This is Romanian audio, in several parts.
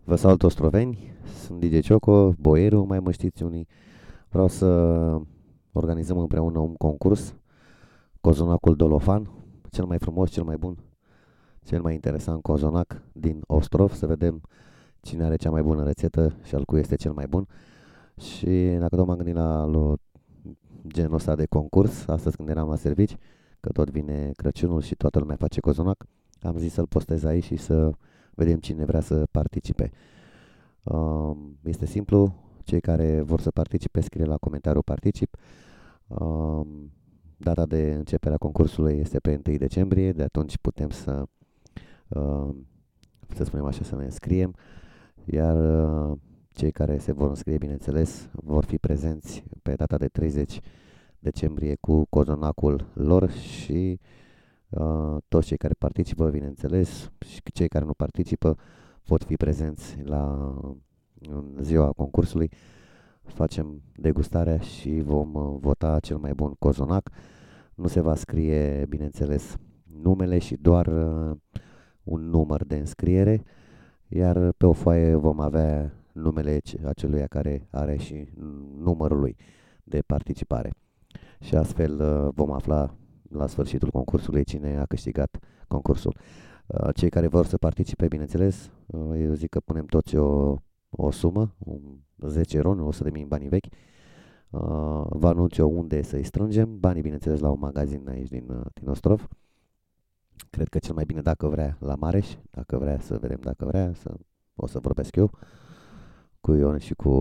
Vă salut, ostroveni, sunt DJ Cioco, boierul, mai mă știți unii. Vreau să organizăm împreună un concurs, Cozonacul Dolofan, cel mai frumos, cel mai bun, cel mai interesant cozonac din Ostrov, să vedem cine are cea mai bună rețetă și al cui este cel mai bun. Și dacă tot m-am gândit la genul ăsta de concurs, astăzi când eram la servici, că tot vine Crăciunul și toată lumea face cozonac, am zis să-l postez aici și să vedem cine vrea să participe. Este simplu, cei care vor să participe scrie la comentariu particip. Data de începere a concursului este pe 1 decembrie, de atunci putem um, să spunem așa, să ne înscriem, iar cei care se vor înscrie, bineînțeles, vor fi prezenți pe data de 30 decembrie cu cozonacul lor și toți cei care participă, bineînțeles, și cei care nu participă pot fi prezenți în ziua concursului. Facem degustarea și vom vota cel mai bun cozonac. Nu se va scrie, bineînțeles, numele și doar un număr de înscriere, iar pe o foaie vom avea numele aceluia care are și numărul lui de participare. Și astfel vom afla la sfârșitul concursului cine a câștigat concursul. Cei care vor să participe, bineînțeles, eu zic că punem toți o sumă, 10 ron, 100.000 în banii vechi. Vă anunț eu unde să-i strângem. Banii, bineînțeles, la un magazin aici din Ostrov. Cred că cel mai bine, dacă vrea, la Mareș. Dacă vrea, să vedem, dacă vrea, o să vorbesc eu cu Ion și cu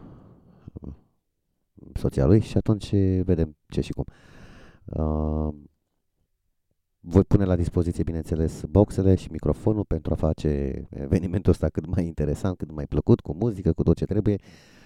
soția lui și atunci vedem ce și cum. Voi pune la dispoziție, bineînțeles, boxele și microfonul pentru a face evenimentul ăsta cât mai interesant, cât mai plăcut, cu muzică, cu tot ce trebuie.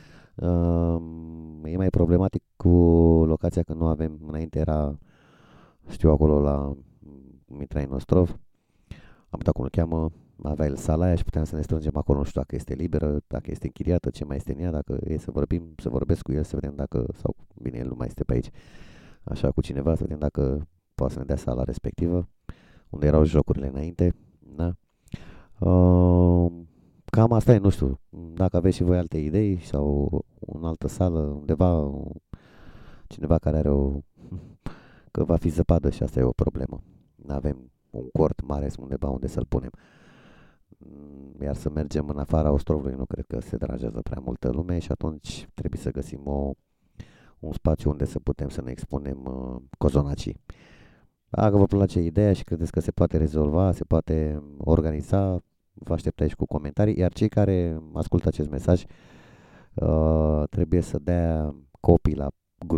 E mai problematic cu locația, că nu avem, înainte era, știu, acolo la Mitrai Nostrov, am uitat cum îl cheamă, avea el sala aia și puteam să ne strângem acolo, nu știu dacă este liberă, dacă este închiriată, ce mai este în ea, dacă e să vorbim, să vorbesc cu el, să vedem dacă, sau bine, el nu mai este pe aici, așa cu cineva, să vedem dacă poate să ne dea sala respectivă, unde erau jocurile înainte, da? Cam asta e, nu știu, dacă aveți și voi alte idei sau în altă sală, undeva, cineva care are că va fi zăpadă și asta e o problemă. Nu avem un cort mare undeva unde să-l punem. Iar să mergem în afara Ostrovului nu cred că se deranjează prea multă lume și atunci trebuie să găsim un spațiu unde să putem să ne expunem cozonacii. Dacă vă place ideea și credeți că se poate rezolva, se poate organiza, vă aștept aici cu comentarii, iar cei care ascultă acest mesaj trebuie să dea copii la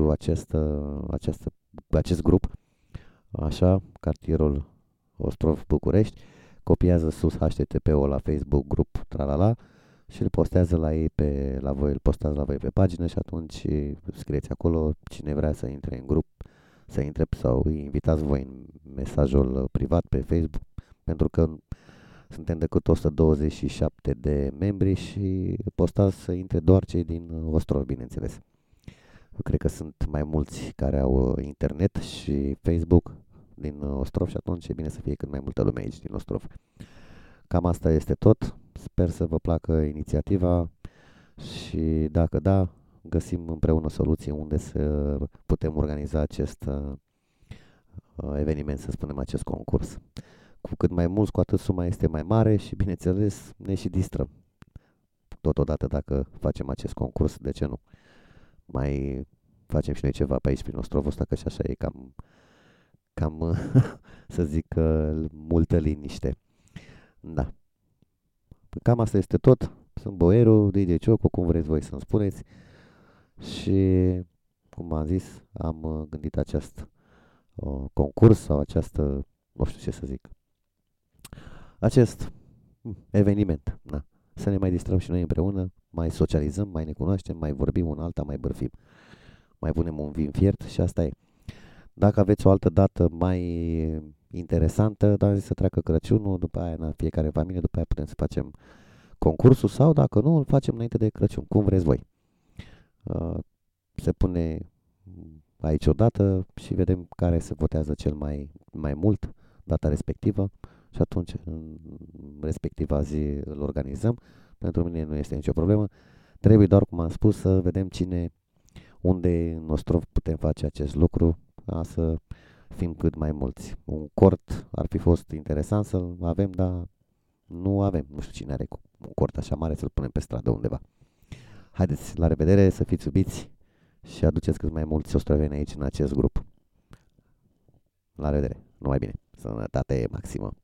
acest grup, așa, cartierul Ostrov București, copiază sus HTTP-ul la Facebook grup tralala și îl postează la ei îl postează la voi pe pagină și atunci scrieți acolo cine vrea să intre în grup, să intre sau îi invitați voi în mesajul privat pe Facebook, pentru că suntem decât 127 de membri și postați să intre doar cei din Ostrov, bineînțeles. Eu cred că sunt mai mulți care au internet și Facebook din Ostrov și atunci e bine să fie cât mai multă lume aici din Ostrov. Cam asta este tot. Sper să vă placă inițiativa și dacă da, găsim împreună soluții unde să putem organiza acest eveniment, să spunem, acest concurs. Cu cât mai mulți, cu atât suma este mai mare și, bineînțeles, ne și distrăm. Totodată, dacă facem acest concurs, de ce nu? Mai facem și noi ceva pe aici prin Ostrovul ăsta, că și așa e cam să zic, multă liniște. Da. Cam asta este tot. Sunt boierul, DJ Cioco, cum vreți voi să-mi spuneți. Și, cum am zis, am gândit acest concurs sau această, nu știu ce să zic, acest eveniment. Da. Să ne mai distrăm și noi împreună, mai socializăm, mai ne cunoaștem, mai vorbim un alta, mai bârfim. Mai punem un vin fiert și asta e. Dacă aveți o altă dată mai interesantă, dar să treacă Crăciunul, după aia, în fiecare familie, după aia putem să facem concursul sau, dacă nu, îl facem înainte de Crăciun, cum vreți voi. Se pune aici o dată și vedem care se votează cel mai mult, data respectivă, și atunci, în respectiva zi, îl organizăm. pentru mine nu este nicio problemă. Trebuie doar, cum am spus, să vedem unde în Ostrov putem face acest lucru, ca să fim cât mai mulți. Un cort ar fi fost interesant să-l avem, dar nu avem. Nu știu cine are un cort așa mare să-l punem pe stradă undeva. Haideți, la revedere, să fiți iubiți și aduceți cât mai mulți ostroveni aici în acest grup. La revedere, numai bine, sănătate maximă!